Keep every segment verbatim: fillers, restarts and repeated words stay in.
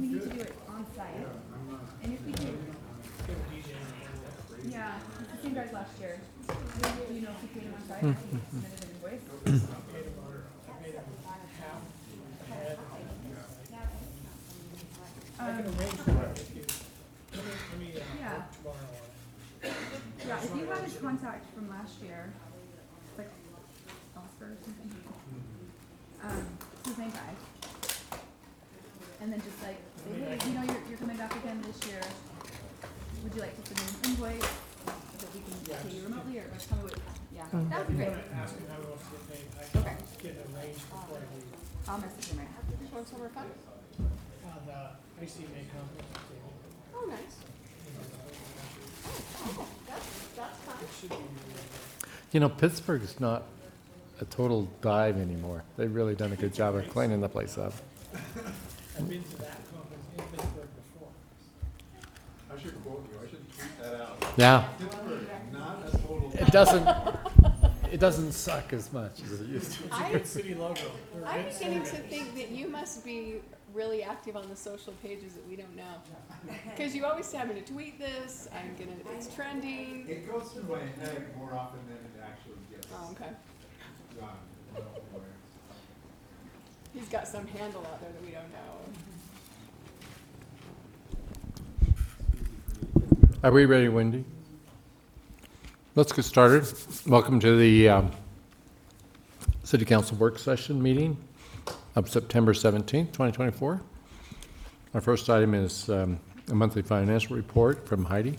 we need to do it on site. And if we do, yeah, it's the same guys last year. Do you know if we paid him on site? Mm-hmm. He submitted an invoice. I can arrange for that if you, let me, let me, uh, Yeah. work tomorrow on it. Yeah, if you have his contact from last year, it's like Oscar or something. Um, it's the same guy. And then just like, say, hey, you know, you're, you're coming back again this year. Would you like to submit an invoice that we can Yeah, pay you just- remotely or tell me what, yeah, Mm. that'd If be you great. wanna ask him how he wants to get paid, I can Okay. get it arranged before I leave. I'll message him right now. Which one's summer fun? Uh, the I C M A conference table. Oh, nice. Oh, that's, that's fun. It should be, uh, You know, Pittsburgh's not a total dive anymore. They've really done a good job of cleaning the place up. I've been to that conference in Pittsburgh before. I should quote you, I should tweet that out. Yeah, Pittsburgh, not a total. it doesn't, it doesn't suck as much as it used to. It's a I- good city logo. They're I'm red beginning to cinnamon. think that you must be really active on the social pages that we don't know. Because you always say, I'm gonna tweet this, I'm gonna, it's trending. It goes through my head more often than it actually gets Oh, okay. done. I don't know where. He's got some handle out there that we don't know. Are we ready, Wendy? Let's get started. Welcome to the um, City Council Work Session meeting of September seventeenth, twenty twenty-four. Our first item is um, a monthly financial report from Heidi.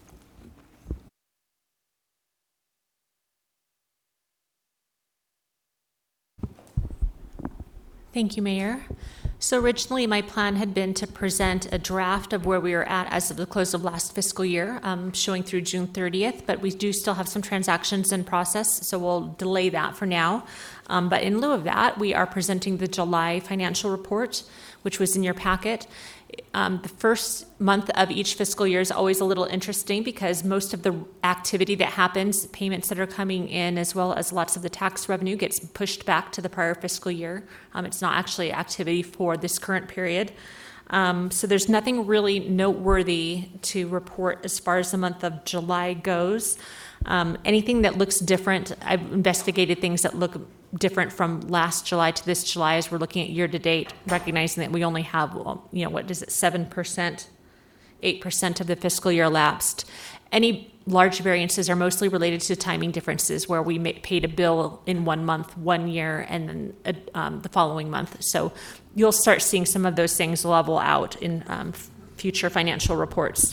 Thank you, Mayor. So originally, my plan had been to present a draft of where we were at as of the close of last fiscal year, um, showing through June thirtieth, but we do still have some transactions in process, so we'll delay that for now. Um, but in lieu of that, we are presenting the July financial report, which was in your packet. Um, the first month of each fiscal year is always a little interesting because most of the activity that happens, payments that are coming in, as well as lots of the tax revenue gets pushed back to the prior fiscal year. Um, it's not actually activity for this current period. Um, so there's nothing really noteworthy to report as far as the month of July goes. Um, anything that looks different, I've investigated things that look different from last July to this July as we're looking at year to date, recognizing that we only have, well, you know, what is it, seven percent, eight percent of the fiscal year elapsed. Any large variances are mostly related to timing differences where we may, paid a bill in one month, one year, and then uh, um, the following month. So you'll start seeing some of those things level out in um, future financial reports.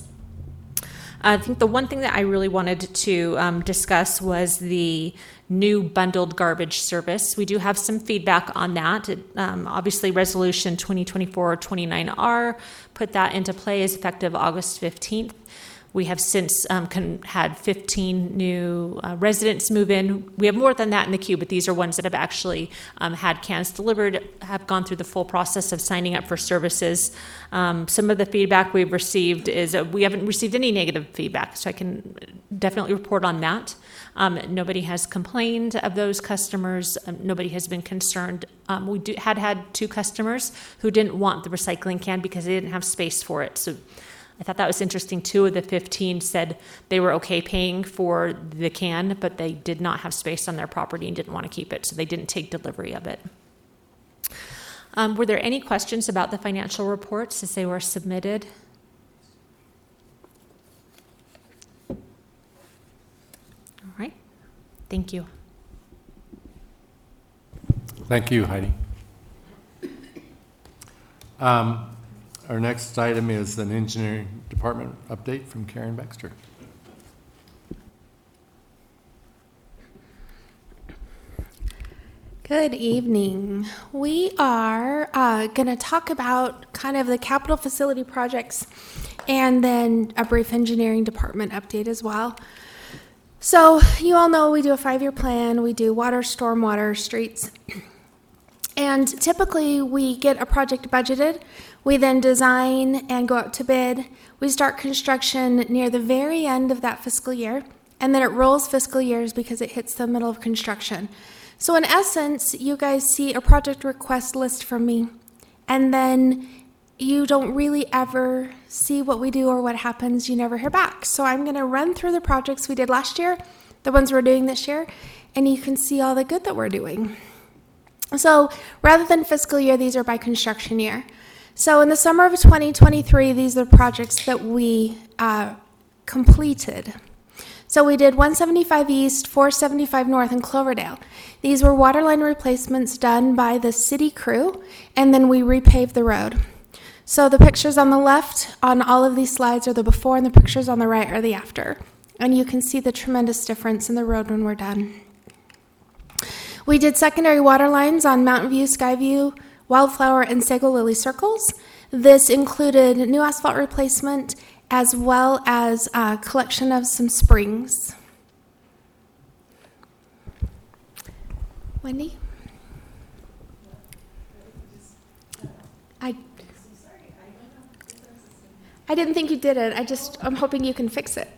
I think the one thing that I really wanted to um, discuss was the new bundled garbage service. We do have some feedback on that. It, um, obviously, Resolution twenty twenty-four twenty-nine R put that into play as effective August fifteenth. We have since um, con- had fifteen new uh, residents move in. We have more than that in the queue, but these are ones that have actually um, had cans delivered, have gone through the full process of signing up for services. Um, some of the feedback we've received is uh, we haven't received any negative feedback, so I can definitely report on that. Um, nobody has complained of those customers. Um, nobody has been concerned. Um, we do, had had two customers who didn't want the recycling can because they didn't have space for it. So I thought that was interesting. Two of the fifteen said they were okay paying for the can, but they did not have space on their property and didn't want to keep it, so they didn't take delivery of it. Um, were there any questions about the financial reports as they were submitted? All right. Thank you. Thank you, Heidi. Um, Our next item is an engineering department update from Karen Baxter. Good evening. We are uh, going to talk about kind of the capital facility projects and then a brief engineering department update as well. So you all know we do a five-year plan. We do water, stormwater, streets. And typically we get a project budgeted. We then design and go out to bid. We start construction near the very end of that fiscal year, and then it rolls fiscal years because it hits the middle of construction. So in essence, you guys see a project request list from me, and then you don't really ever see what we do or what happens. You never hear back. So I'm going to run through the projects we did last year, the ones we're doing this year, and you can see all the good that we're doing. So rather than fiscal year, these are by construction year. So in the summer of twenty twenty-three, these are projects that we uh, completed. So we did one seventy-five East, four seventy-five North, and Cloverdale. These were waterline replacements done by the city crew, and then we repaved the road. So the pictures on the left on all of these slides are the before, and the pictures on the right are the after. And you can see the tremendous difference in the road when we're done. We did secondary water lines on Mountain View, Skyview, Wildflower, and Sago Lily circles. This included new asphalt replacement as well as a collection of some springs. Wendy? I, I didn't think you did it. I just, I'm hoping you can fix it.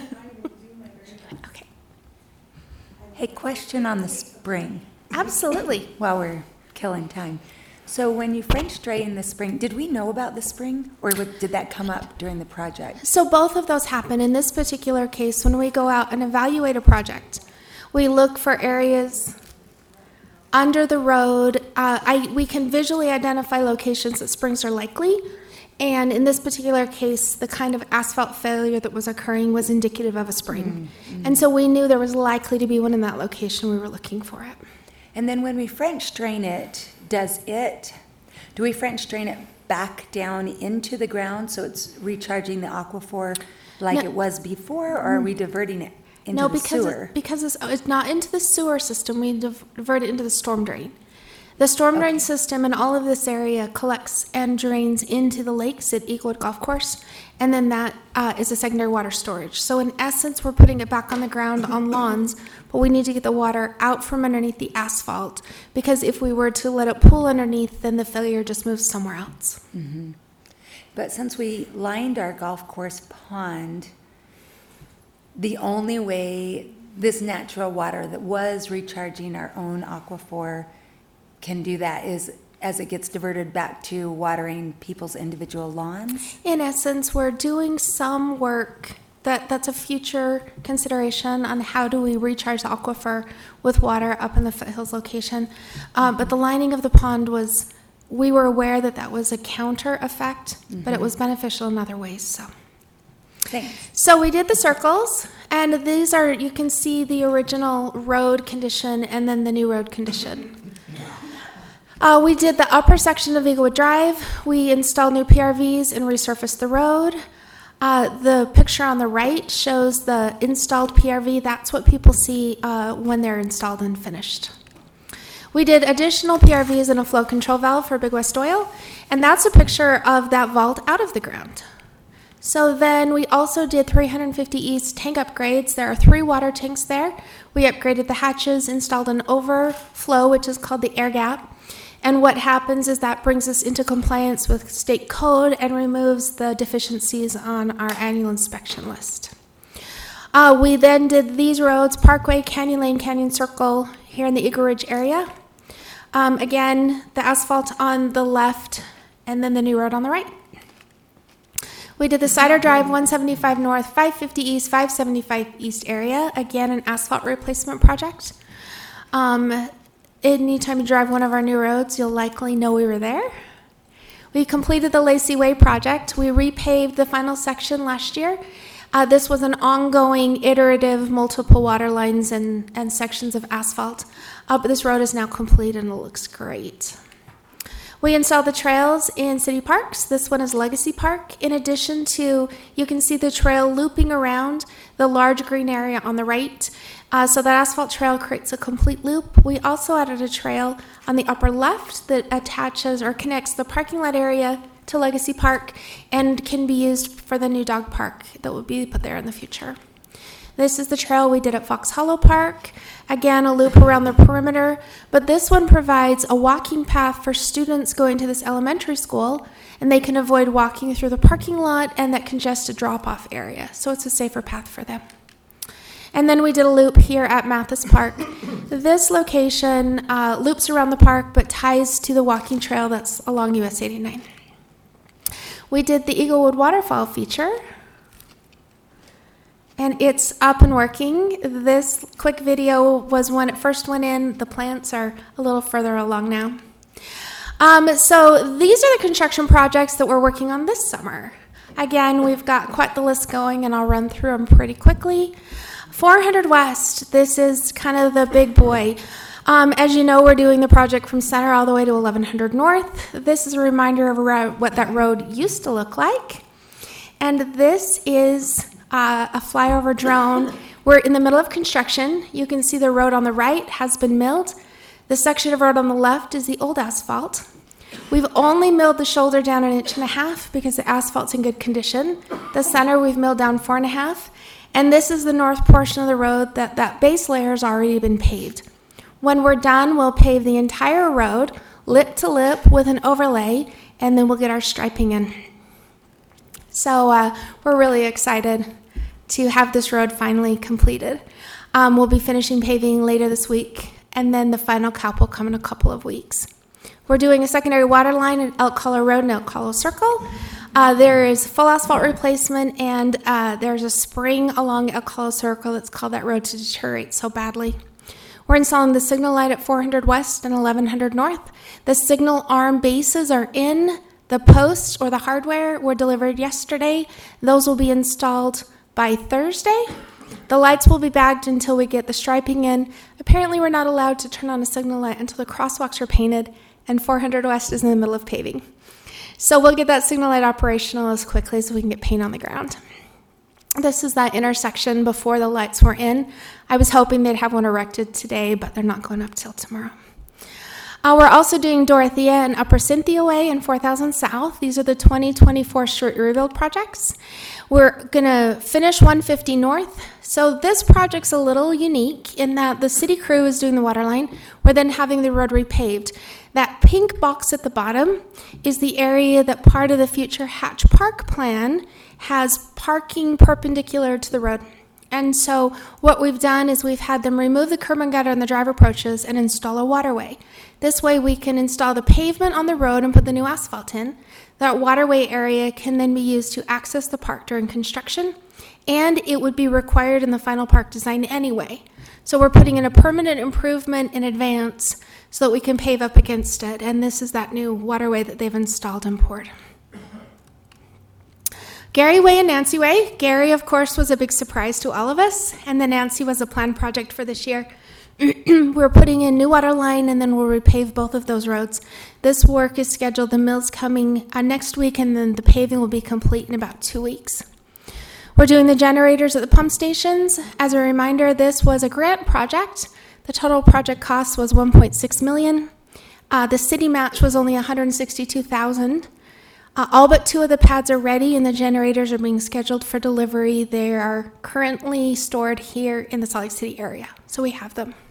Okay. Hey, question on the spring Absolutely. while we're killing time. So when you French drain the spring, did we know about the spring, or would- did that come up during the project? So both of those happen. In this particular case, when we go out and evaluate a project, we look for areas under the road. Uh, I, we can visually identify locations that springs are likely. And in this particular case, the kind of asphalt failure that was occurring was indicative of a spring. Mm-hmm. And so we knew there was likely to be one in that location. We were looking for it. And then when we French drain it, does it, do we French drain it back down into the ground so it's recharging the aquifer like No. it was before, or are we diverting it into no, the because sewer? It, because it's, it's not into the sewer system. We divert it into the storm drain. The storm drain system in all of this area collects and drains into the lakes at Eaglewood Golf Course, and then that uh, is a secondary water storage. So in essence, we're putting it back on the ground on lawns, but we need to get the water out from underneath the asphalt, because if we were to let it pool underneath, then the failure just moves somewhere else. Mm-hmm. But since we lined our golf course pond, the only way this natural water that was recharging our own aquifer can do that is as it gets diverted back to watering people's individual lawns? In essence, we're doing some work that, that's a future consideration on how do we recharge the aquifer with water up in the foothills location. Uh, but the lining of the pond was, we were aware that that was a counter effect, mm-hmm. but it was beneficial in other ways. So. Thanks. So we did the circles, and these are, you can see the original road condition and then the new road condition. Uh, we did the upper section of Eaglewood Drive. We installed new P R Vs and resurfaced the road. Uh, the picture on the right shows the installed P R V. That's what people see uh, when they're installed and finished. We did additional P R Vs and a flow control valve for Big West Oil, and that's a picture of that vault out of the ground. So then we also did three fifty East tank upgrades. There are three water tanks there. We upgraded the hatches, installed an overflow, which is called the air gap. And what happens is that brings us into compliance with state code and removes the deficiencies on our annual inspection list. Uh, we then did these roads, Parkway, Canyon Lane, Canyon Circle, here in the Eagle Ridge area. Um, again, the asphalt on the left, and then the new road on the right. We did the Cider Drive, one seventy-five North, five fifty East, five seventy-five East area. Again, an asphalt replacement project. Um, anytime you drive one of our new roads, you'll likely know we were there. We completed the Lacey Way project. We repaved the final section last year. Uh, this was an ongoing, iterative, multiple water lines and, and sections of asphalt. Uh, but this road is now complete and it looks great. We installed the trails in city parks. This one is Legacy Park. In addition to, you can see the trail looping around the large green area on the right. Uh, so that asphalt trail creates a complete loop. We also added a trail on the upper left that attaches or connects the parking lot area to Legacy Park and can be used for the new dog park that will be put there in the future. This is the trail we did at Fox Hollow Park. Again, a loop around the perimeter, but this one provides a walking path for students going to this elementary school, and they can avoid walking through the parking lot and that congested drop-off area, so it's a safer path for them. And then we did a loop here at Mathis Park. This location uh, loops around the park but ties to the walking trail that's along U S eighty-nine. We did the Eaglewood Waterfall feature, and it's up and working. This quick video was when it first went in. The plants are a little further along now. Um, so these are the construction projects that we're working on this summer. Again, we've got quite the list going, and I'll run through them pretty quickly. four hundred West, this is kind of the big boy. Um, as you know, we're doing the project from Center all the way to eleven hundred North. This is a reminder of ro- what that road used to look like. And this is uh, a flyover drone. We're in the middle of construction. You can see the road on the right has been milled. The section of road on the left is the old asphalt. We've only milled the shoulder down an inch and a half because the asphalt's in good condition. The center we've milled down four and a half. And this is the north portion of the road that that base layer has already been paved. When we're done, we'll pave the entire road, lip to lip with an overlay, and then we'll get our striping in. So uh, we're really excited to have this road finally completed. Um, we'll be finishing paving later this week, and then the final cap will come in a couple of weeks. We're doing a secondary water line at Elk Hollow Road and Elk Hollow Circle. Uh, there is full asphalt replacement, and uh, there's a spring along Elk Hollow Circle that's called that road to deteriorate so badly. We're installing the signal light at four hundred West and eleven hundred North. The signal arm bases are in. The posts or the hardware were delivered yesterday. Those will be installed by Thursday. The lights will be bagged until we get the striping in. Apparently, we're not allowed to turn on a signal light until the crosswalks are painted, and four hundred West is in the middle of paving. So we'll get that signal light operational as quickly as we can get paint on the ground. This is that intersection before the lights were in. I was hoping they'd have one erected today, but they're not going up till tomorrow. Uh, we're also doing Dorothea and Upper Cynthia Way and four thousand South. These are the twenty twenty-four street rebuild projects. We're going to finish one fifty North. So this project's a little unique in that the city crew is doing the water line. We're then having the road repaved. That pink box at the bottom is the area that part of the future Hatch Park plan has parking perpendicular to the road. And so what we've done is we've had them remove the curb and gutter and the drive approaches and install a waterway. This way we can install the pavement on the road and put the new asphalt in. That waterway area can then be used to access the park during construction, and it would be required in the final park design anyway. So we're putting in a permanent improvement in advance so that we can pave up against it, and this is that new waterway that they've installed and poured. Gary Way and Nancy Way. Gary, of course, was a big surprise to all of us, and then Nancy was a planned project for this year. We're putting in new water line, and then we'll repave both of those roads. This work is scheduled, the mill's coming uh, next week, and then the paving will be complete in about two weeks. We're doing the generators at the pump stations. As a reminder, this was a grant project. The total project cost was one point six million dollars. Uh, the city match was only one hundred sixty-two thousand dollars. Uh, all but two of the pads are ready, and the generators are being scheduled for delivery. They are currently stored here in the Salt Lake City area, so we have them.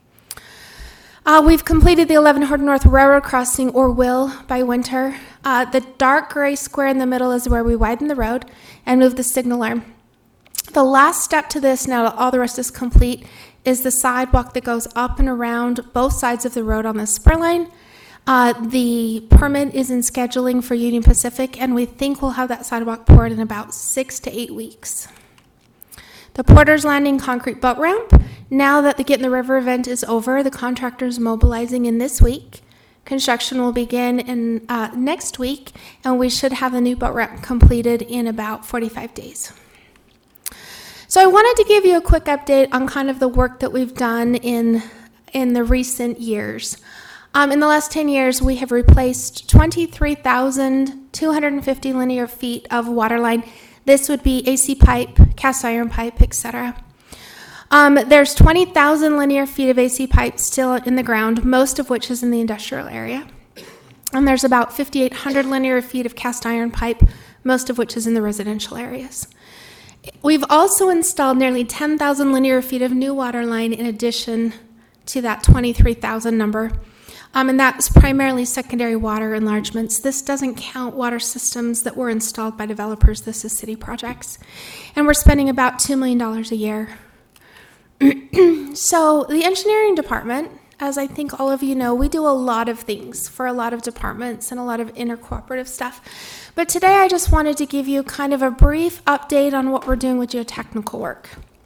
Uh, we've completed the eleven hundred North Railroad Crossing, or will, by winter. Uh, the dark gray square in the middle is where we widen the road and move the signal arm. The last step to this, now that all the rest is complete, is the sidewalk that goes up and around both sides of the road on the spur line. Uh, the permit is in scheduling for Union Pacific, and we think we'll have that sidewalk poured in about six to eight weeks. The Porter's Landing concrete boat ramp. Now that the Get in the River event is over, the contractor's mobilizing in this week. Construction will begin in uh, next week, and we should have the new boat ramp completed in about forty-five days. So I wanted to give you a quick update on kind of the work that we've done in, in the recent years. Um, in the last ten years, we have replaced twenty-three thousand two hundred fifty linear feet of water line. This would be A C pipe, cast iron pipe, et cetera. Um, there's twenty thousand linear feet of A C pipe still in the ground, most of which is in the industrial area. And there's about fifty-eight hundred linear feet of cast iron pipe, most of which is in the residential areas. We've also installed nearly ten thousand linear feet of new water line in addition to that twenty-three thousand number. Um, and that's primarily secondary water enlargements. This doesn't count water systems that were installed by developers. This is city projects. And we're spending about two million dollars a year. So the engineering department as I think all of you know, we do a lot of things for a lot of departments and a lot of intercooperative stuff. But today I just wanted to give you kind of a brief update on what we're doing with geotechnical work.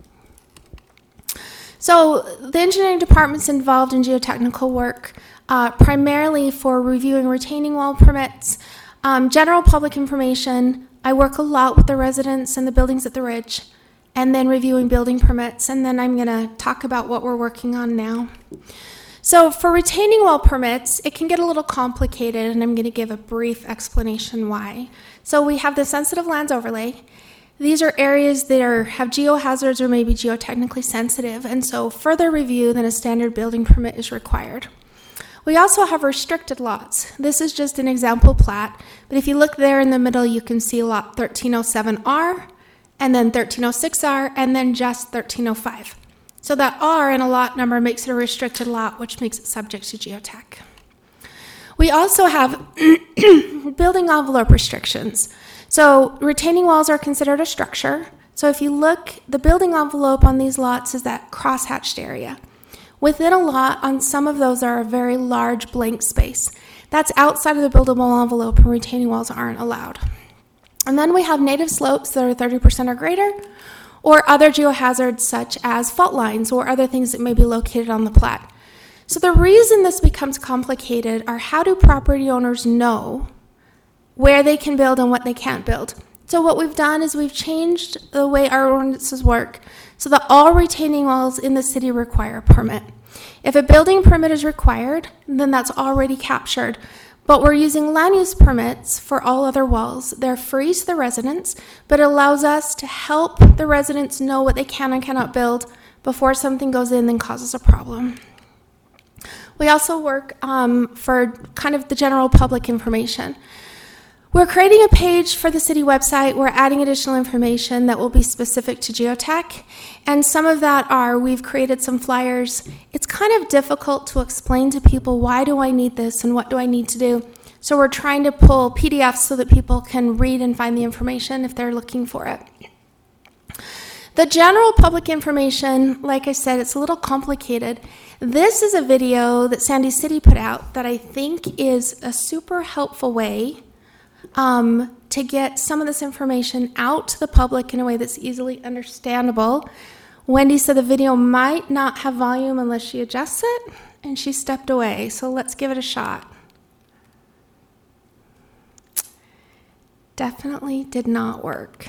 So the engineering department's involved in geotechnical work, uh, primarily for reviewing retaining wall permits, um, general public information. I work a lot with the residents and the buildings at the Ridge, and then reviewing building permits, and then I'm going to talk about what we're working on now. So for retaining wall permits, it can get a little complicated, and I'm going to give a brief explanation why. So we have the sensitive lands overlay. These are areas that are, have geohazards or maybe geotechnically sensitive, and so further review than a standard building permit is required. We also have restricted lots. This is just an example plat, but if you look there in the middle, you can see lot thirteen oh seven R, and then thirteen oh six R, and then just thirteen oh five. So that R in a lot number makes it a restricted lot, which makes it subject to geotech. We also have building envelope restrictions. So retaining walls are considered a structure. So if you look, the building envelope on these lots is that cross-hatched area. Within a lot, on some of those are a very large blank space. That's outside of the buildable envelope, and retaining walls aren't allowed. And then we have native slopes that are thirty percent or greater, or other geohazards such as fault lines or other things that may be located on the plat. So the reason this becomes complicated are how do property owners know where they can build and what they can't build. So what we've done is we've changed the way our ordinances work so that all retaining walls in the city require a permit. If a building permit is required, then that's already captured. But we're using land use permits for all other walls. They're free to the residents, but it allows us to help the residents know what they can and cannot build before something goes in and causes a problem. We also work um, for kind of the general public information. We're creating a page for the city website. We're adding additional information that will be specific to geotech. And some of that are, we've created some flyers. It's kind of difficult to explain to people, why do I need this and what do I need to do? So we're trying to pull P D Fs so that people can read and find the information if they're looking for it. The general public information, like I said, it's a little complicated. This is a video that Sandy City put out that I think is a super helpful way Um, to get some of this information out to the public in a way that's easily understandable. Wendy said the video might not have volume unless she adjusts it, and she stepped away, so let's give it a shot. Definitely did not work.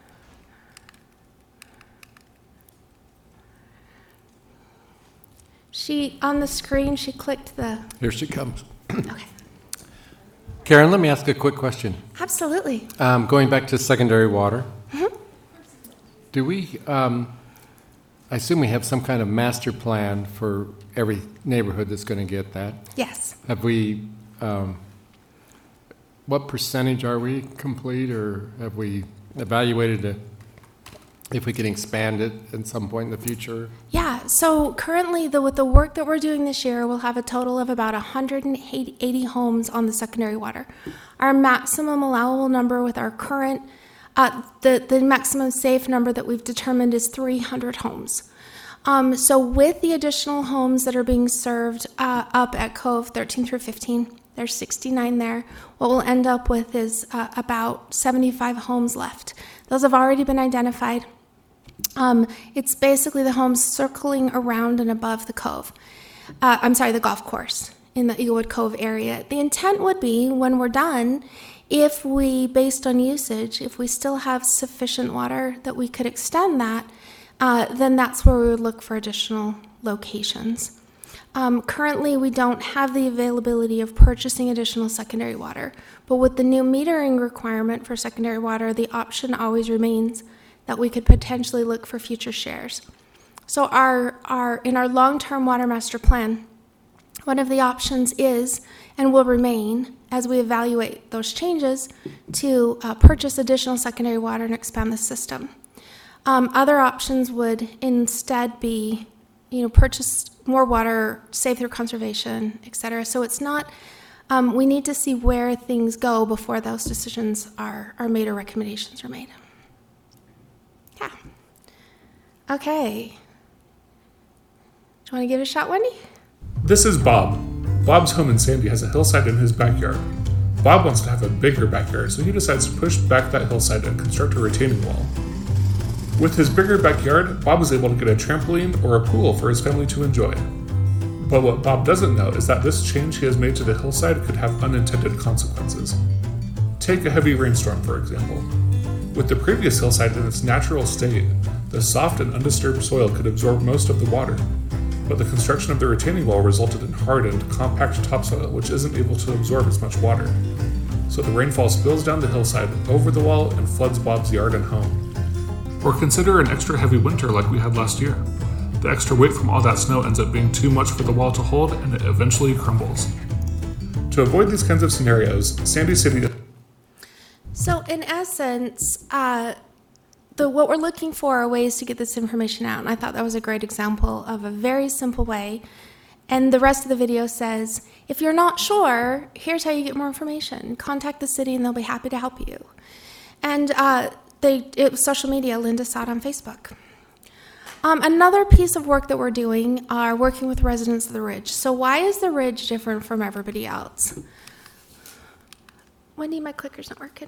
She, on the screen, she clicked the... Here she comes. Okay. Karen, let me ask a quick question. Absolutely. Um, going back to secondary water, Mm-hmm. do we, um, I assume we have some kind of master plan for every neighborhood that's going to get that? Yes. Have we, um, what percentage are we complete, or have we evaluated it, if we can expand it at some point in the future? Yeah, so currently, the, with the work that we're doing this year, we'll have a total of about one hundred eighty homes on the secondary water. Our maximum allowable number with our current, uh, the, the maximum safe number that we've determined is three hundred homes. Um, so with the additional homes that are being served uh, up at Cove thirteen through fifteen, there's sixty-nine there. What we'll end up with is uh, about seventy-five homes left. Those have already been identified. Um, it's basically the homes circling around and above the cove. Uh, I'm sorry, the golf course in the Eaglewood Cove area. The intent would be, when we're done, if we, based on usage, if we still have sufficient water that we could extend that, uh, then that's where we would look for additional locations. Um, currently, we don't have the availability of purchasing additional secondary water, but with the new metering requirement for secondary water, the option always remains that we could potentially look for future shares. So our, our, in our long-term water master plan, one of the options is, and will remain as we evaluate those changes, to uh, purchase additional secondary water and expand the system. Um, other options would instead be, you know, purchase more water, save through conservation, et cetera. So it's not, um, we need to see where things go before those decisions are, are made or recommendations are made. Yeah. Okay. Do you want to give it a shot, Wendy? This is Bob. Bob's home in Sandy has a hillside in his backyard. Bob wants to have a bigger backyard, so he decides to push back that hillside and construct a retaining wall. With his bigger backyard, Bob is able to get a trampoline or a pool for his family to enjoy. But what Bob doesn't know is that this change he has made to the hillside could have unintended consequences. Take a heavy rainstorm, for example. With the previous hillside in its natural state, the soft and undisturbed soil could absorb most of the water. But the construction of the retaining wall resulted in hardened, compact topsoil which isn't able to absorb as much water. So the rainfall spills down the hillside, over the wall, and floods Bob's yard and home. Or consider an extra heavy winter like we had last year. The extra weight from all that snow ends up being too much for the wall to hold, and it eventually crumbles. To avoid these kinds of scenarios, Sandy City... So in essence, uh, the what we're looking for are ways to get this information out, and I thought that was a great example of a very simple way. And the rest of the video says, if you're not sure, here's how you get more information. Contact the city and they'll be happy to help you. And uh, they it was social media. Linda saw it on Facebook. Um, another piece of work that we're doing are working with residents of the Ridge. So why is the Ridge different from everybody else? Wendy, my clicker's not working.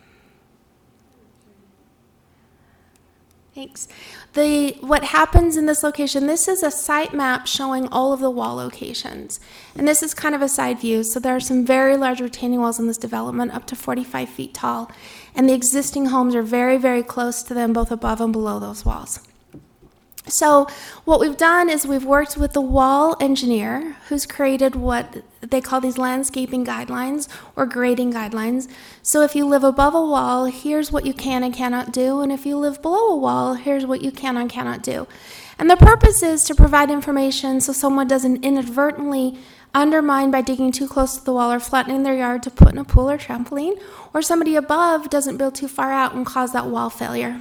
Thanks. The, what happens in this location, this is a site map showing all of the wall locations. And this is kind of a side view. So there are some very large retaining walls in this development, up to forty-five feet tall. And the existing homes are very, very close to them, both above and below those walls. So what we've done is we've worked with the wall engineer who's created what they call these landscaping guidelines or grading guidelines. So if you live above a wall, here's what you can and cannot do. And if you live below a wall, here's what you can and cannot do. And the purpose is to provide information so someone doesn't inadvertently undermine by digging too close to the wall or flattening their yard to put in a pool or trampoline, or somebody above doesn't build too far out and cause that wall failure.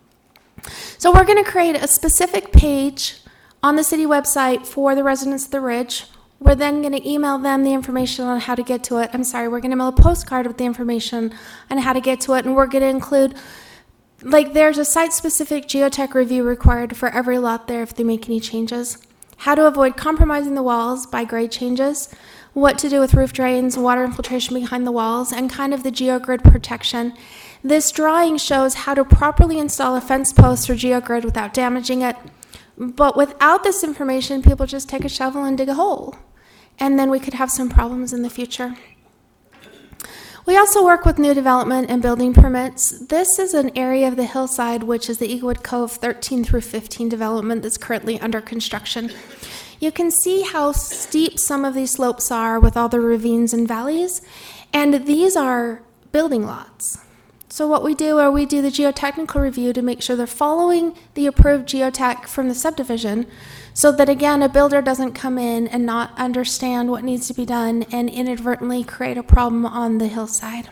So we're going to create a specific page on the city website for the residents of the Ridge. We're then going to email them the information on how to get to it. I'm sorry, we're going to mail a postcard with the information on how to get to it, and we're going to include, like, there's a site-specific geotech review required for every lot there if they make any changes. How to avoid compromising the walls by grade changes, what to do with roof drains, water infiltration behind the walls, and kind of the geogrid protection. This drawing shows how to properly install a fence post or geogrid without damaging it. But without this information, people just take a shovel and dig a hole. And then we could have some problems in the future. We also work with new development and building permits. This is an area of the hillside, which is the Eaglewood Cove thirteen through fifteen development that's currently under construction. You can see how steep some of these slopes are with all the ravines and valleys. And these are building lots. So what we do are we do the geotechnical review to make sure they're following the approved geotech from the subdivision so that, again, a builder doesn't come in and not understand what needs to be done and inadvertently create a problem on the hillside.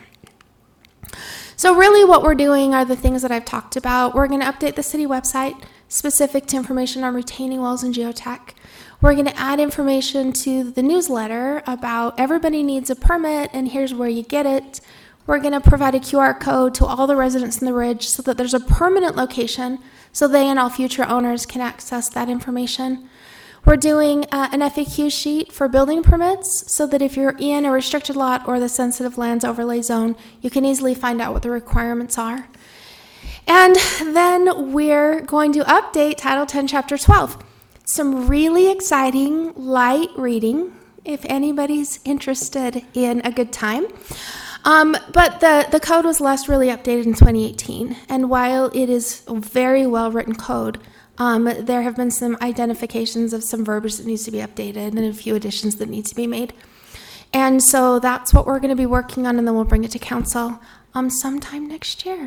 So really what we're doing are the things that I've talked about. We're going to update the city website specific to information on retaining walls and geotech. We're going to add information to the newsletter about everybody needs a permit and here's where you get it. We're going to provide a Q R code to all the residents in the Ridge so that there's a permanent location so they and all future owners can access that information. We're doing uh, an F A Q sheet for building permits so that if you're in a restricted lot or the sensitive lands overlay zone, you can easily find out what the requirements are. And then we're going to update Title ten, Chapter twelve. Some really exciting light reading if anybody's interested in a good time. Um, but the, the code was last really updated in twenty eighteen, and while it is a very well-written code, um, there have been some identifications of some verbiage that needs to be updated and a few additions that need to be made. And so that's what we're going to be working on, and then we'll bring it to council um, sometime next year.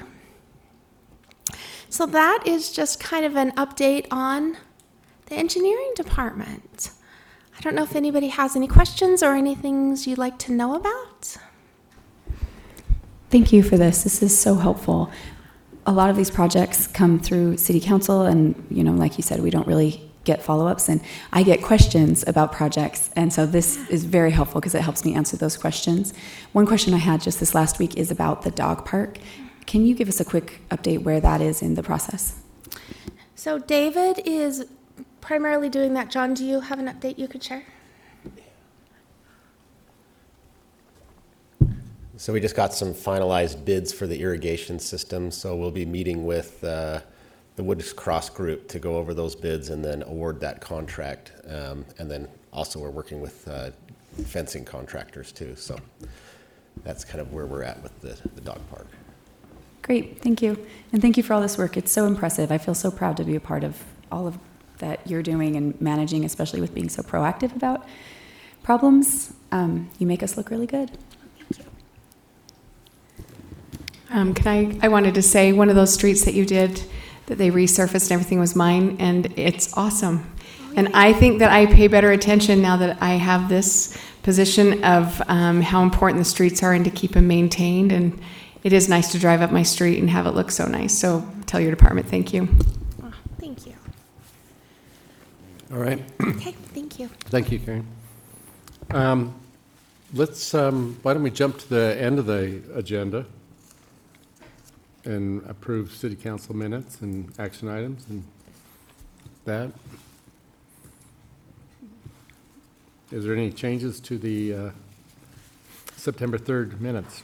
So that is just kind of an update on the engineering department. I don't know if anybody has any questions or any things you'd like to know about. Thank you for this. This is so helpful. A lot of these projects come through city council, and, you know, like you said, we don't really get follow-ups, and I get questions about projects, and so this is very helpful because it helps me answer those questions. One question I had just this last week is about the dog park. Can you give us a quick update where that is in the process? So David is primarily doing that. John, do you have an update you could share? So we just got some finalized bids for the irrigation system, so we'll be meeting with uh, the Woods Cross Group to go over those bids and then award that contract. Um, and then also we're working with uh, fencing contractors too. So that's kind of where we're at with the, the dog park. Great, thank you. And thank you for all this work. It's so impressive. I feel so proud to be a part of all of that you're doing and managing, especially with being so proactive about problems. Um, you make us look really good. Um, can I, I wanted to say one of those streets that you did, that they resurfaced and everything was mine, and it's awesome. And I think that I pay better attention now that I have this position of um, how important the streets are and to keep them maintained. And it is nice to drive up my street and have it look so nice. So tell your department thank you. Oh, thank you. All right. Okay, thank you. Thank you, Karen. Um, let's, um, why don't we jump to the end of the agenda and approve city council minutes and action items and that. Is there any changes to the uh, September third minutes?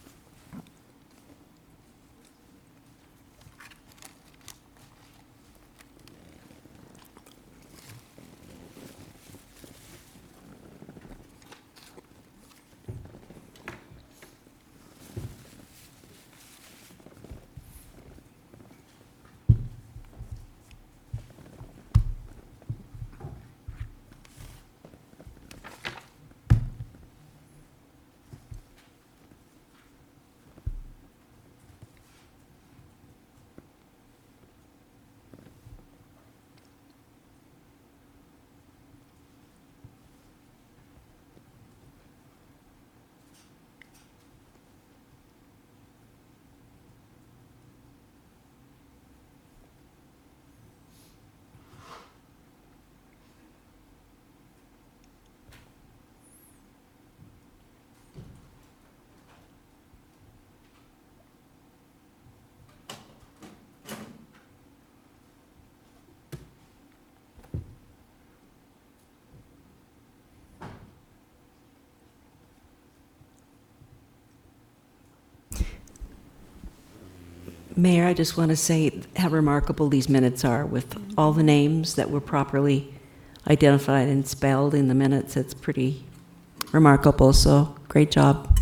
Mayor, I just want to say how remarkable these minutes are with all the names that were properly identified and spelled in the minutes. It's pretty remarkable, so great job.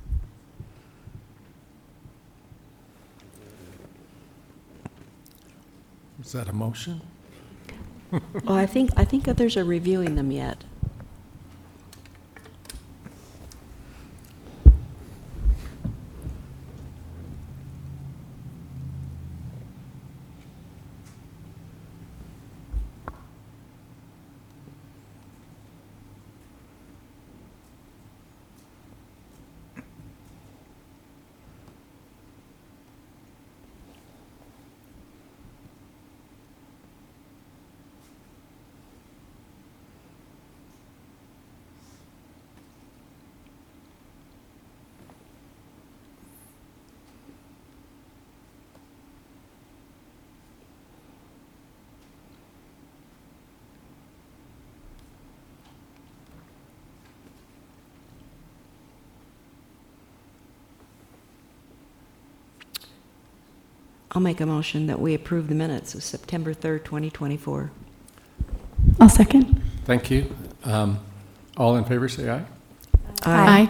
Is that a motion? Well, I think, I think others are reviewing them yet. I'll make a motion that we approve the minutes of September third, twenty twenty-four. I'll second. Thank you. Um, all in favor, say aye. Aye.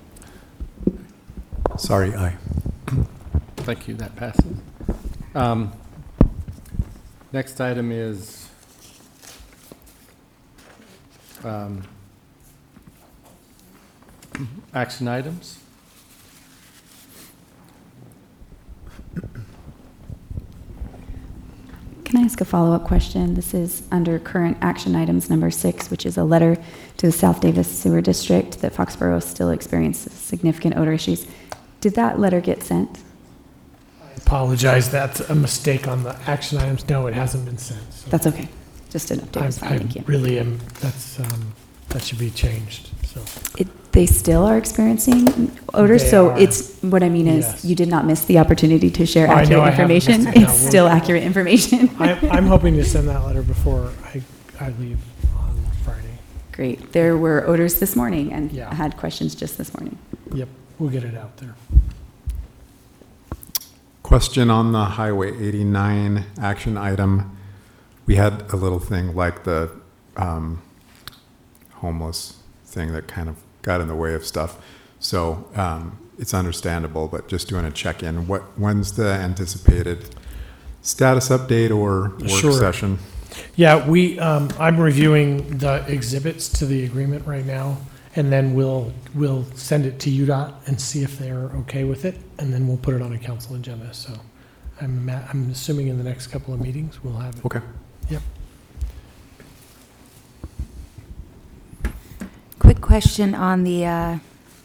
Sorry, aye. Thank you, that passes. Um, next item is um, action items. Can I ask a follow-up question? This is under current action items number six, which is a letter to the South Davis Sewer District that Foxborough still experiences significant odor issues. Did that letter get sent? I apologize, that's a mistake on the action items. No, it hasn't been sent. So That's okay. Just an update. was I, fine. I Thank you. really am, that's, um, that should be changed, so. It, they still are experiencing odors, They so are. it's, what I mean is, Yes. you did not miss the opportunity to share Oh, I know accurate I haven't missed information. it. No, It's we'll- still accurate information. I'm, I'm hoping to send that letter before I, I leave on Friday. Great. There were odors this morning, and Yeah. I had questions just this morning. Yep. we'll get it out there. Question on the Highway eighty-nine action item. We had a little thing like the um, homeless thing that kind of got in the way of stuff. So um, it's understandable, but just doing a check-in. What when's the anticipated status update or work Sure. session? Yeah, we, um, I'm reviewing the exhibits to the agreement right now, and then we'll, we'll send it to U DOT and see if they're okay with it, and then we'll put it on a council agenda. So I'm, ma- I'm assuming in the next couple of meetings, we'll have it. Okay. Yep. Quick question on the uh,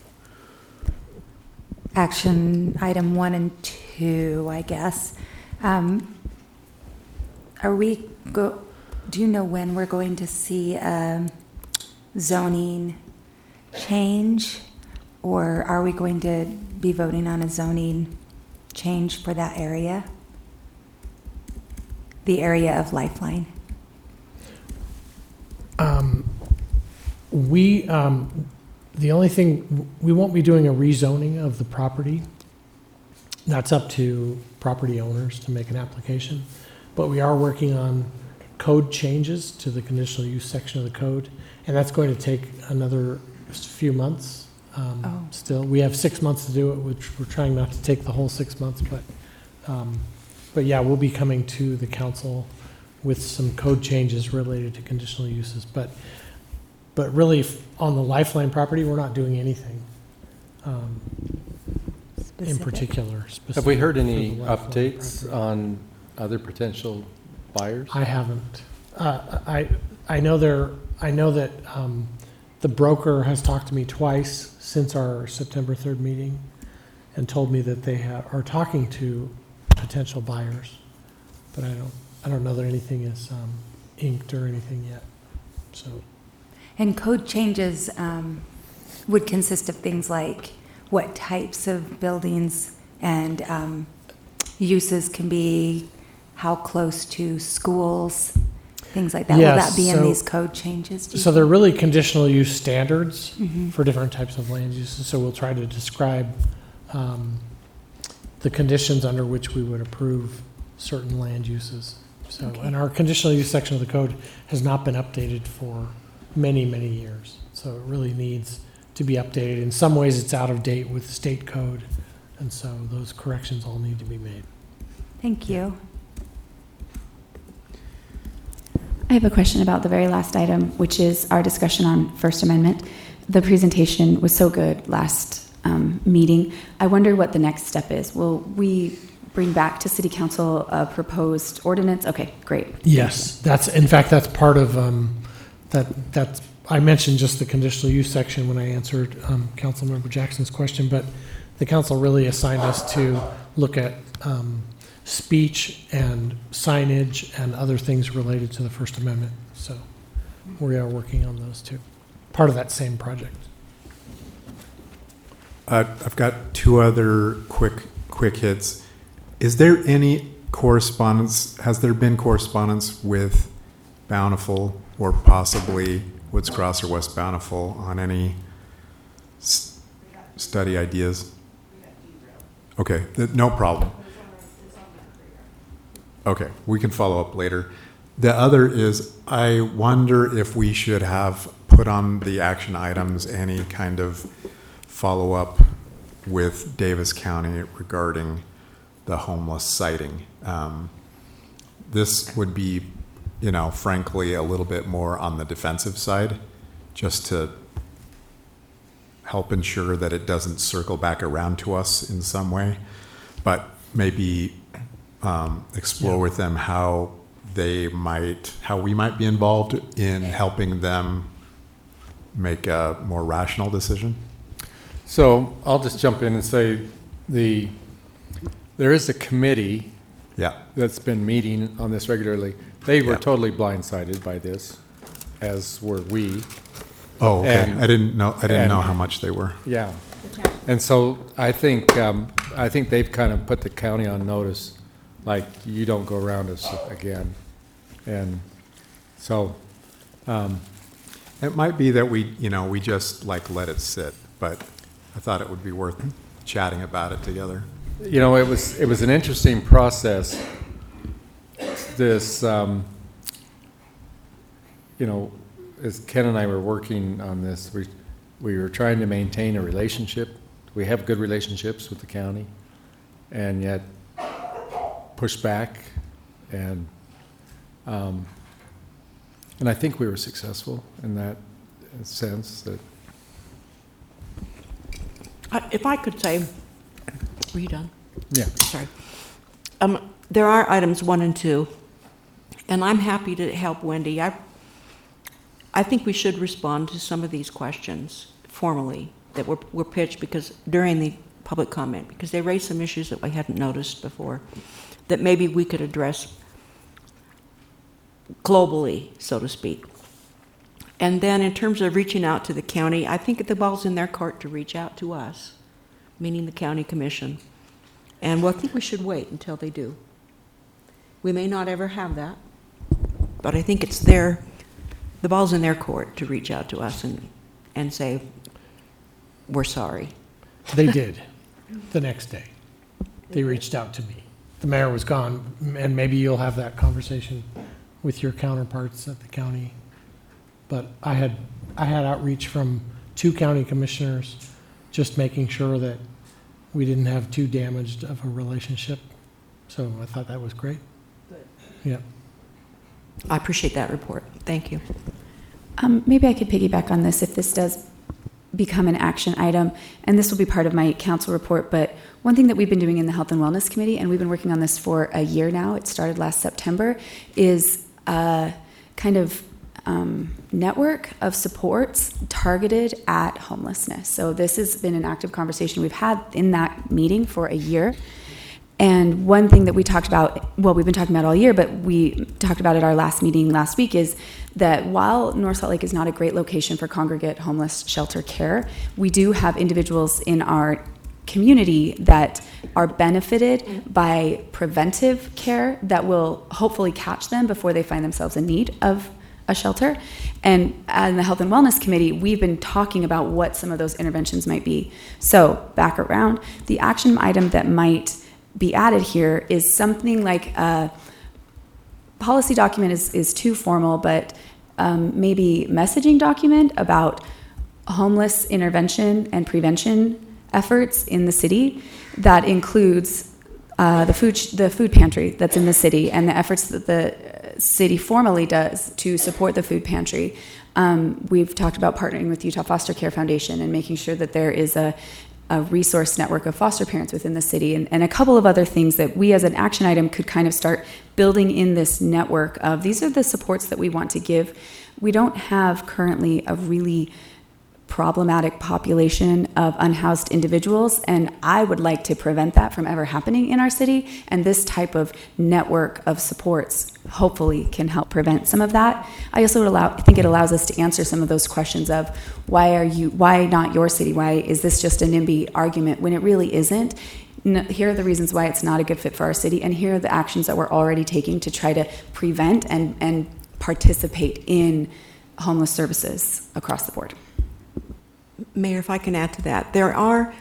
action item one and two, I guess. Um, Are we go, do you know when we're going to see a zoning change? Or are we going to be voting on a zoning change for that area? The area of Lifeline? Um, we, um, the only thing, we won't be doing a rezoning of the property. That's up to property owners to make an application. But we are working on code changes to the conditional use section of the code, and that's going to take another few months. Um, Oh. Still, we have six months to do it, which we're trying not to take the whole six months, but, um, but yeah, we'll be coming to the council with some code changes related to conditional uses. But, but really, f- on the Lifeline property, we're not doing anything um, in Specific? particular. Have we heard specific for any the Lifeline updates property. on other potential buyers? I haven't. Uh, I, I know there, I know that um, the broker has talked to me twice since our September third meeting and told me that they ha- are talking to potential buyers. But I don't, I don't know that anything is um, inked or anything yet. So, And code changes um, would consist of things like what types of buildings and um, uses can be, how close to schools, things like that. Will Yes, that be in so- these code changes? do you so they're really conditional use standards Mhm. for different types of land uses. So we'll try to describe um, the conditions under which we would approve certain land uses. So, Okay. and our conditional use section of the code has not been updated for many, many years. So it really needs to be updated. In some ways, it's out of date with state code. And so those corrections all need to be made. Thank you. I have a question about the very last item, which is our discussion on First Amendment. The presentation was so good last um, meeting. I wonder what the next step is. Will we bring back to City Council a proposed ordinance? Okay, great. Yes, that's, in fact, that's part of, um, that, that's, I mentioned just the conditional use section when I answered um, Councilmember Jackson's question, but the council really assigned us to look at um, speech and signage and other things related to the First Amendment. So we are working on those too. Part of that same project. Uh, I've got two other quick quick hits. Is there any correspondence? Has there been correspondence with Bountiful or possibly Woods Cross or West Bountiful on any s- study ideas? Okay, th- no problem. Okay, we can follow up later. The other is, I wonder if we should have put on the action items any kind of follow-up with Davis County regarding the homeless sighting. Um, this would be, you know, frankly, a little bit more on the defensive side, just to help ensure that it doesn't circle back around to us in some way. But maybe um, explore with them how they might, how we might be involved in helping them make a more rational decision. So I'll just jump in and say the, there is a committee Yeah. that's been meeting on this regularly. They were Yeah. totally blindsided by this, as were we. Oh, okay. And- I didn't know, I didn't and- know how much they were. Yeah. And so I think, um, I think they've kind of put the county on notice, like, you don't go around us again. And so, um, It might be that we, you know, we just like let it sit, but I thought it would be worth chatting about it together. You know, it was, it was an interesting process. This, um, you know, as Ken and I were working on this, we, we were trying to maintain a relationship. We have good relationships with the county, and yet push back, and um, and I think we were successful in that sense. That I- If I could say, were you done? yeah, Sorry. Um, there are items one and two, and I'm happy to help Wendy. I, I think we should respond to some of these questions formally that were, were pitched because during the public comment, because they raised some issues that I hadn't noticed before, that maybe we could address globally, so to speak. And then in terms of reaching out to the county, I think the ball's in their court to reach out to us, meaning the county commission. And well, I think we should wait until they do. We may not ever have that, but I think it's their, the ball's in their court to reach out to us and, and say, we're sorry. They did, the next day. They reached out to me. The mayor was gone, and maybe you'll have that conversation with your counterparts at the county. But I had, I had outreach from two county commissioners, just making sure that we didn't have too damaged of a relationship. So I thought that was great. Good. Yeah. I appreciate that report. Thank you. Um, maybe I could piggyback on this if this does become an action item, and this will be part of my council report, but one thing that we've been doing in the Health and Wellness Committee, and we've been working on this for a year now, it started last September, is a kind of um, network of supports targeted at homelessness. So this has been an active conversation we've had in that meeting for a year. And one thing that we talked about, well, we've been talking about all year, but we talked about at our last meeting last week, is that while North Salt Lake is not a great location for congregate homeless shelter care, we do have individuals in our community that are benefited by preventive care that will hopefully catch them before they find themselves in need of a shelter. And in the Health and Wellness Committee, we've been talking about what some of those interventions might be. So back around, the action item that might be added here is something like a policy document is, is too formal, but um, maybe messaging document about homeless intervention and prevention efforts in the city that includes uh, the food the food pantry that's in the city and the efforts that the city formally does to support the food pantry. Um, we've talked about partnering with Utah Foster Care Foundation and making sure that there is a a resource network of foster parents within the city, and, and a couple of other things that we as an action item could kind of start building in this network of, these are the supports that we want to give. We don't have currently a really problematic population of unhoused individuals, and I would like to prevent that from ever happening in our city, and this type of network of supports hopefully can help prevent some of that. I also would allow, I think it allows us to answer some of those questions of why are you, why not your city? Why is this just a NIMBY argument when it really isn't? No, here are the reasons why it's not a good fit for our city, and here are the actions that we're already taking to try to prevent and, and participate in homeless services across the board. Mayor, if I can add to that, there are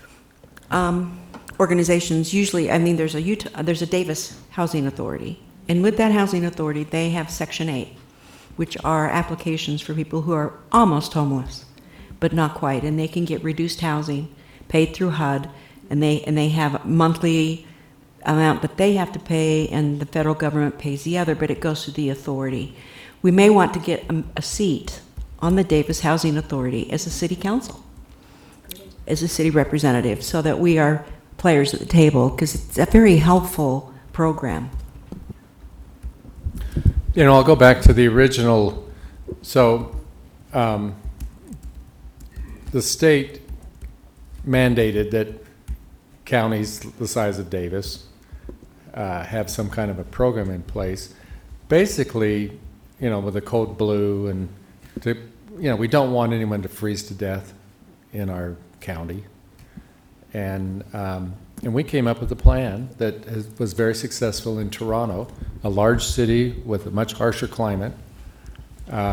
um, organizations, usually, I mean, there's a Utah, there's a Davis Housing Authority, and with that housing authority, they have Section eight, which are applications for people who are almost homeless, but not quite, and they can get reduced housing paid through H U D, and they and they have a monthly amount that they have to pay, and the federal government pays the other, but it goes to the authority. We may want to get a, a seat on the Davis Housing Authority as a city council, as a city representative, so that we are players at the table, because it's a very helpful program. you know, I'll go back to the original. So um, the state mandated that counties the size of Davis uh, have some kind of a program in place. Basically, you know, with the code blue, and to, you know, we don't want anyone to freeze to death in our county. And um, and we came up with a plan that has, was very successful in Toronto, a large city with a much harsher climate, uh,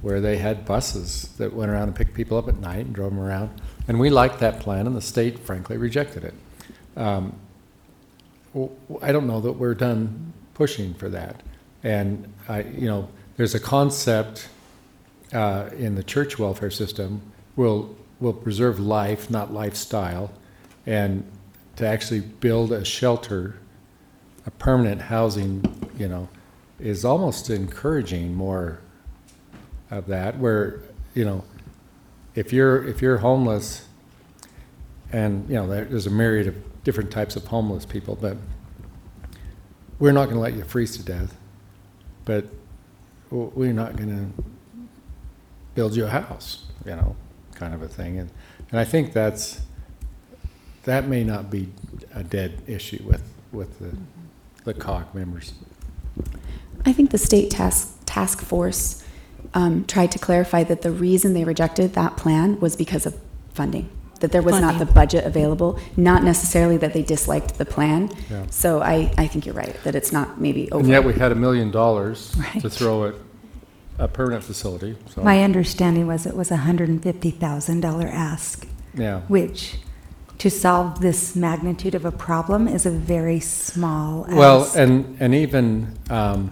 where they had buses that went around and picked people up at night and drove them around. And we liked that plan, and the state, frankly, rejected it. Um, w- I don't know that we're done pushing for that. And, I, you know, there's a concept uh, in the church welfare system will will preserve life, not lifestyle, and to actually build a shelter, a permanent housing, you know, is almost encouraging more of that, where, you know, if you're if you're homeless, and, you know, there's a myriad of different types of homeless people, but we're not going to let you freeze to death, but we're not going to build you a house, you know, kind of a thing. And and I think that's that may not be a dead issue with with the the C O G members. I think the state task task force um, tried to clarify that the reason they rejected that plan was because of funding, that there was not the Funding. budget available, not necessarily that they disliked the plan. Yeah. So I, I think you're right, that it's not maybe over. And yet we had a million dollars Right. to throw at a permanent facility. So My understanding was it was a one hundred fifty thousand dollars ask, yeah, which, to solve this magnitude of a problem, is a very small ask. well, and and even um,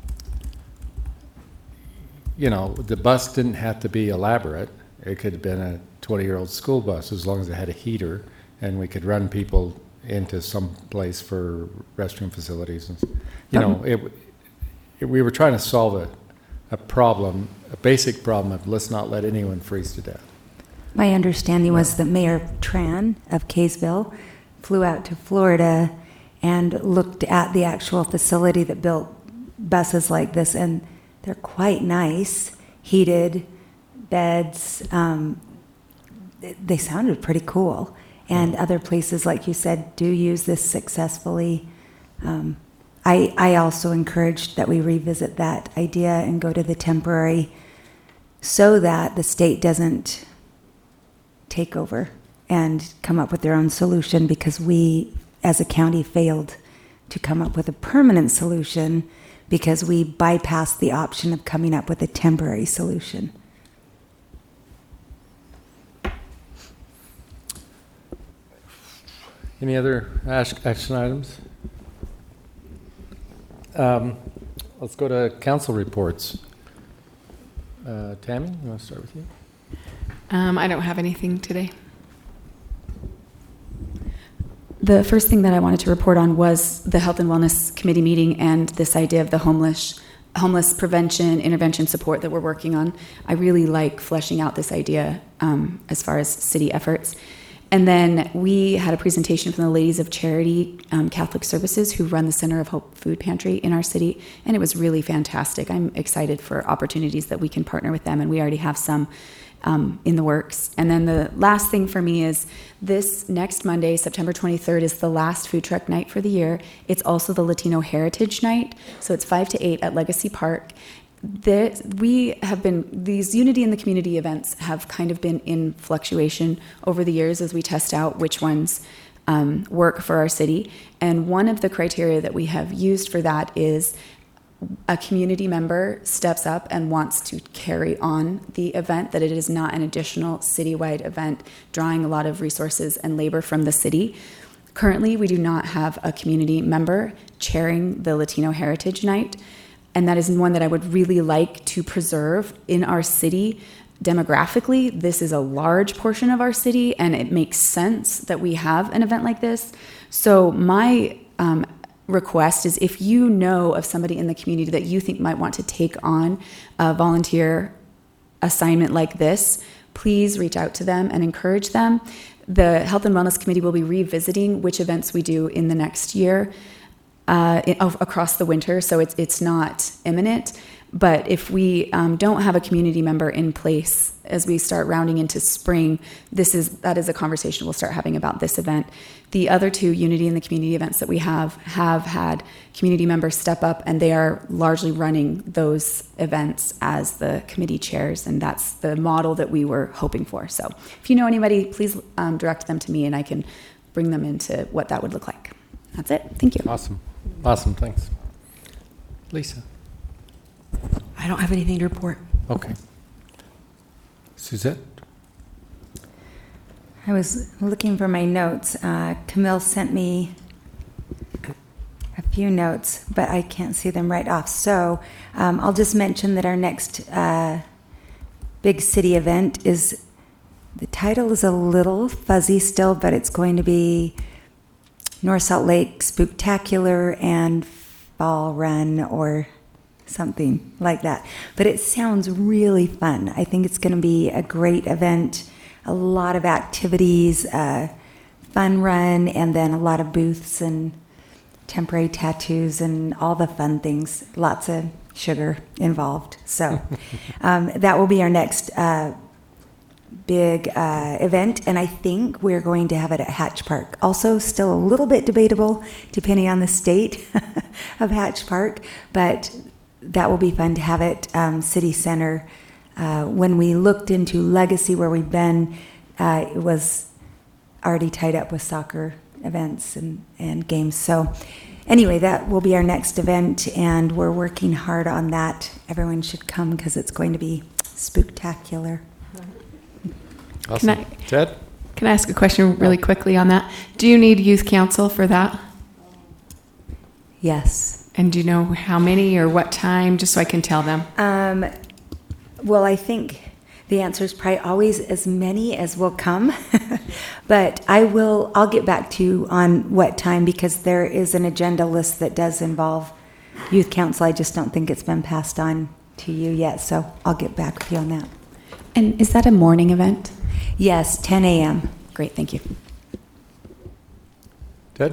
you know, the bus didn't have to be elaborate. It could have been a twenty-year-old school bus as long as it had a heater, and we could run people into some place for restroom facilities. And, you know, it, it, we were trying to solve a, a problem, a basic problem of let's not let anyone freeze to death. My understanding was that Mayor Tran of Kaysville flew out to Florida and looked at the actual facility that built buses like this, and they're quite nice, heated beds. Um, they- they sounded pretty cool. And other places, like you said, do use this successfully. Um, I, I also encouraged that we revisit that idea and go to the temporary so that the state doesn't take over and come up with their own solution, because we, as a county, failed to come up with a permanent solution because we bypassed the option of coming up with a temporary solution. Any other ash- action items? Um, let's go to council reports. Uh, Tammy, you want to start with you? Um, I don't have anything today. The first thing that I wanted to report on was the Health and Wellness Committee meeting and this idea of the homeless homeless prevention, intervention support that we're working on. I really like fleshing out this idea um, as far as city efforts. And then we had a presentation from the Ladies of Charity um, Catholic Services, who run the Center of Hope Food Pantry in our city, and it was really fantastic. I'm excited for opportunities that we can partner with them, and we already have some um, in the works. And then the last thing for me is this next Monday, September twenty-third, is the last food truck night for the year. It's also the Latino Heritage Night, so it's five to eight at Legacy Park. The, we have been, these Unity in the Community events have kind of been in fluctuation over the years as we test out which ones um, work for our city. And one of the criteria that we have used for that is a community member steps up and wants to carry on the event, that it is not an additional citywide event drawing a lot of resources and labor from the city. Currently, we do not have a community member chairing the Latino Heritage Night. And that is one that I would really like to preserve in our city. Demographically, this is a large portion of our city, and it makes sense that we have an event like this. So my um, request is, if you know of somebody in the community that you think might want to take on a volunteer assignment like this, please reach out to them and encourage them. The Health and Wellness Committee will be revisiting which events we do in the next year. Uh, in, of, across the winter, so it's it's not imminent. But if we um, don't have a community member in place as we start rounding into spring, this is that is a conversation we'll start having about this event. The other two Unity in the Community events that we have have had community members step up, and they are largely running those events as the committee chairs, and that's the model that we were hoping for. So if you know anybody, please um, direct them to me, and I can bring them into what that would look like. That's it. Thank you. Awesome. Awesome, thanks. Lisa? I don't have anything to report. Okay. Suzette? I was looking for my notes. Uh, Camille sent me a few notes, but I can't see them right off. So um, I'll just mention that our next uh, big city event is, the title is a little fuzzy still, but it's going to be North Salt Lake Spooktacular and Fall Run or something like that. But it sounds really fun. I think it's going to be a great event, a lot of activities, uh, fun run, and then a lot of booths and temporary tattoos and all the fun things. Lots of sugar involved. So um, that will be our next uh, big uh, event, and I think we're going to have it at Hatch Park. Also, still a little bit debatable depending on the state of Hatch Park, but that will be fun to have it. Um, City Center. Uh, when we looked into Legacy, where we've been, uh, it was already tied up with soccer events and, and games. So anyway, that will be our next event, and we're working hard on that. Everyone should come because it's going to be spooktacular. Awesome. Can I- Ted? Can I ask a question really quickly on that? Do you need youth council for that? Yes. And do you know how many or what time, just so I can tell them? Um, well, I think the answer is probably always as many as will come. But I will, I'll get back to you on what time, because there is an agenda list that does involve youth council. I just don't think it's been passed on to you yet. So I'll get back with you on that. And is that a morning event? Yes, ten a.m. Great, thank you. Ted?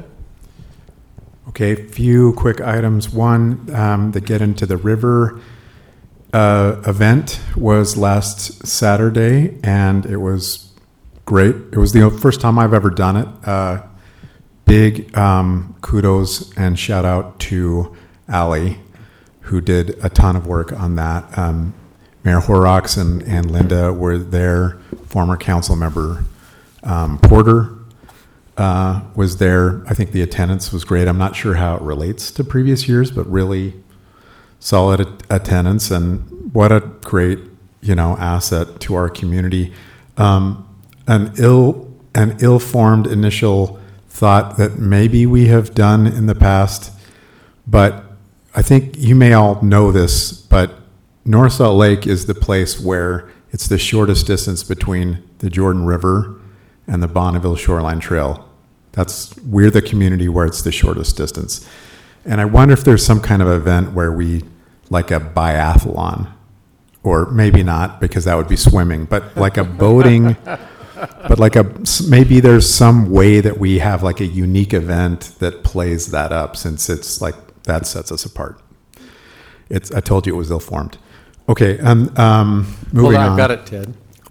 Okay, few quick items. One, um, the Get Into the River uh, event was last Saturday, and it was great. It was the first time I've ever done it. Uh, big um, kudos and shout out to Allie, who did a ton of work on that. Um, Mayor Horrocks and, and Linda were there. Former council member um, Porter uh, was there. I think the attendance was great. I'm not sure how it relates to previous years, but really solid a- attendance, and what a great, you know, asset to our community. Um, an ill, an ill-formed initial thought that maybe we have done in the past, but I think you may all know this, but North Salt Lake is the place where it's the shortest distance between the Jordan River and the Bonneville Shoreline Trail. That's, we're the community where it's the shortest distance. And I wonder if there's some kind of event where we, like a biathlon, or maybe not, because that would be swimming, but like a boating, but like a, maybe there's some way that we have like a unique event that plays that up, since it's like, that sets us apart. It's, I told you it was ill-formed. Okay, um, um, moving Hold on, on. I've got it, Ted.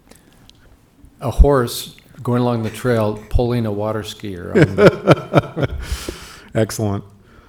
A horse going along the trail pulling a water skier. On the Excellent.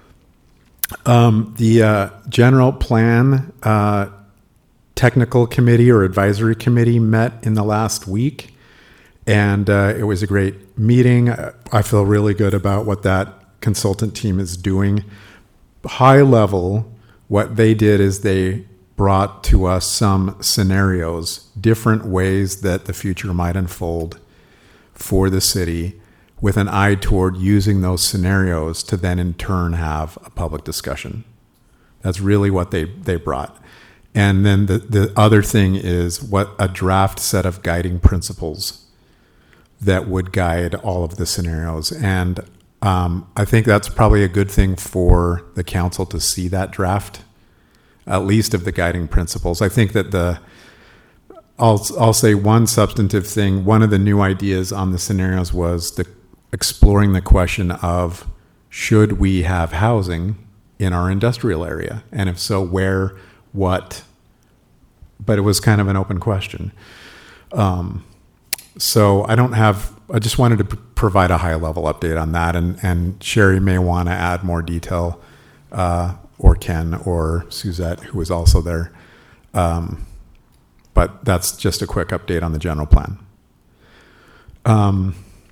Um, the uh, general plan uh, technical committee or advisory committee met in the last week, and uh, it was a great meeting. I feel really good about what that consultant team is doing. High level, what they did is they brought to us some scenarios, different ways that the future might unfold for the city, with an eye toward using those scenarios to then in turn have a public discussion. That's really what they, they brought. And then the, the other thing is what a draft set of guiding principles that would guide all of the scenarios. And um, I think that's probably a good thing for the council to see that draft, at least of the guiding principles. I think that the, I'll, I'll say one substantive thing. One of the new ideas on the scenarios was the exploring the question of, should we have housing in our industrial area? And if so, where, what? But it was kind of an open question. Um, so I don't have, I just wanted to p- provide a high level update on that. And, and Sherry may want to add more detail, uh, or Ken or Suzette, who was also there. Um, but that's just a quick update on the general plan. Um,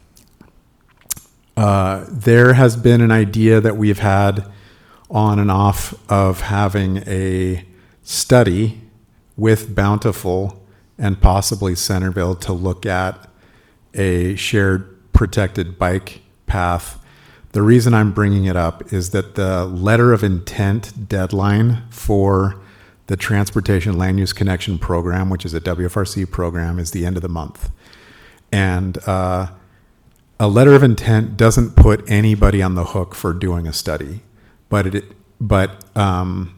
uh, there has been an idea that we've had on and off of having a study with Bountiful and possibly Centerville to look at a shared protected bike path. The reason I'm bringing it up is that the letter of intent deadline for the Transportation Land Use Connection Program, which is a W F R C program, is the end of the month. And uh, a letter of intent doesn't put anybody on the hook for doing a study, but it, but um,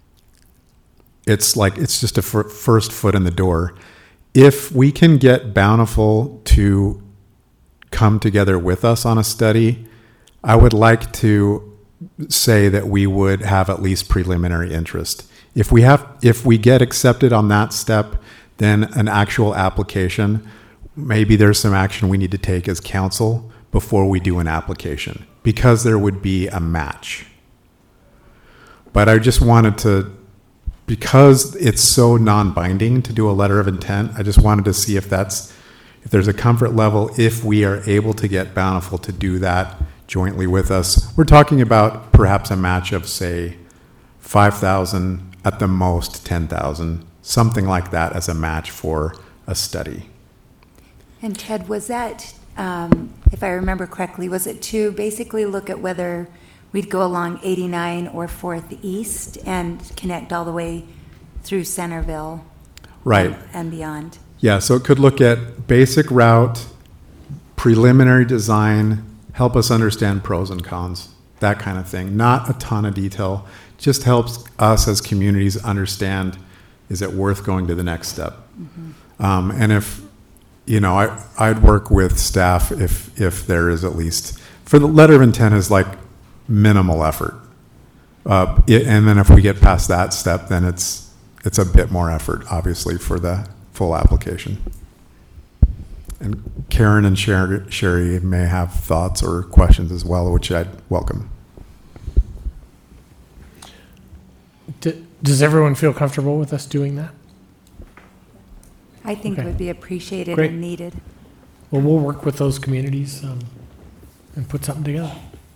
it's like, it's just a f- first foot in the door. If we can get Bountiful to come together with us on a study, I would like to say that we would have at least preliminary interest. If we have, if we get accepted on that step, then an actual application, maybe there's some action we need to take as council before we do an application, because there would be a match. But I just wanted to, because it's so non-binding to do a letter of intent, I just wanted to see if that's, if there's a comfort level, if we are able to get Bountiful to do that jointly with us. We're talking about perhaps a match of, say, five thousand, at the most ten thousand, something like that as a match for a study. And Ted, was that, um, if I remember correctly, was it to basically look at whether we'd go along eighty-nine or fourth East and connect all the way through Centerville? Right. And, and beyond? Yeah, so it could look at basic route, preliminary design, help us understand pros and cons, that kind of thing. Not a ton of detail, just helps us as communities understand, is it worth going to the next step? Mm-hmm. Um, and if, you know, I, I'd work with staff if, if there is at least, for the letter of intent is like minimal effort. Uh, it, and then if we get past that step, then it's, it's a bit more effort, obviously, for the full application. And Karen and Sherry, Sherry may have thoughts or questions as well, which I'd welcome. D- Does everyone feel comfortable with us doing that? I think Okay. it would be appreciated Great. and needed. Well, we'll work with those communities um, and put something together.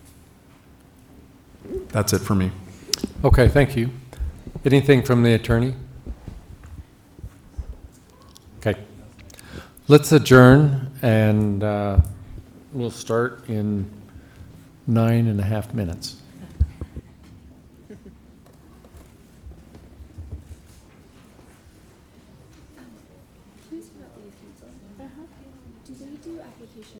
That's it for me. Okay, thank you. Anything from the attorney? Okay. Let's adjourn, and uh, we'll start in nine and a half minutes.